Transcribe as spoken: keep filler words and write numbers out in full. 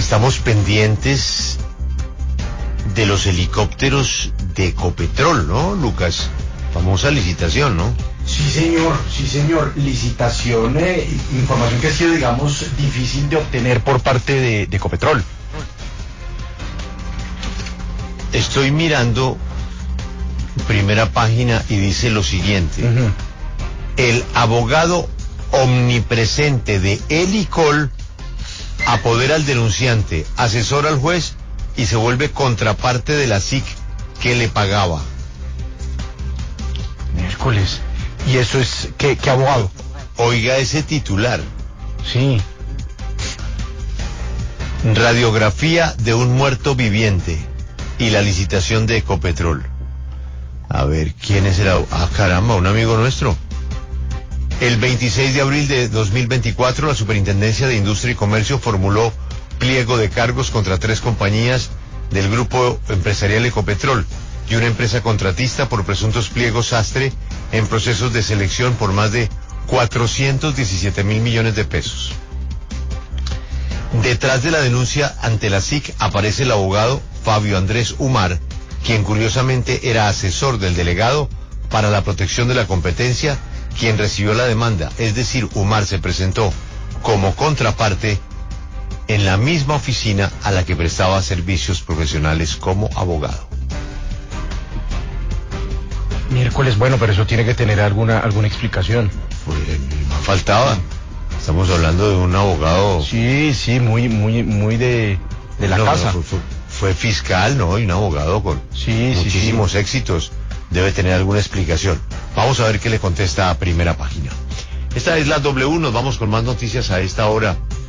estamos pendientes de los helicópteros de Ecopetrol, ¿no, Lucas? Famosa licitación, ¿no? Sí, señor, sí, señor. Licitación, eh, información que ha sido, digamos, difícil de obtener por parte de, de Ecopetrol. Estoy mirando primera página y dice lo siguiente. Uh-huh. El abogado omnipresente de Helicol apodera al denunciante, asesora al juez y se vuelve contraparte de la S I C que le pagaba. Miércoles. ¿Y eso es qué, qué abogado? Oiga ese titular. Sí. Radiografía de un muerto viviente y la licitación de Ecopetrol. A ver, ¿quién es el abogado? Ah, caramba, un amigo nuestro. El veintiséis de abril de dos mil veinticuatro, la Superintendencia de Industria y Comercio formuló pliego de cargos contra tres compañías del grupo empresarial Ecopetrol y una empresa contratista por presuntos pliegos sastre en procesos de selección por más de cuatrocientos diecisiete mil millones de pesos. Detrás de la denuncia ante la S I C aparece el abogado Fabio Andrés Umar, quien curiosamente era asesor del delegado para la protección de la competencia, quien recibió la demanda. Es decir, Umar se presentó como contraparte en la misma oficina a la que prestaba servicios profesionales como abogado. Miércoles, bueno, pero eso tiene que tener alguna alguna explicación. Pues más faltaba. Estamos hablando de un abogado. Sí, sí, muy, muy, muy de, de la no, casa. No, fue, fue, fue fiscal, ¿no? Y un abogado con sí, muchísimos sí, sí. éxitos. Debe tener alguna explicación. Vamos a ver qué le contesta a primera página. Esta es la W, nos vamos con más noticias a esta hora.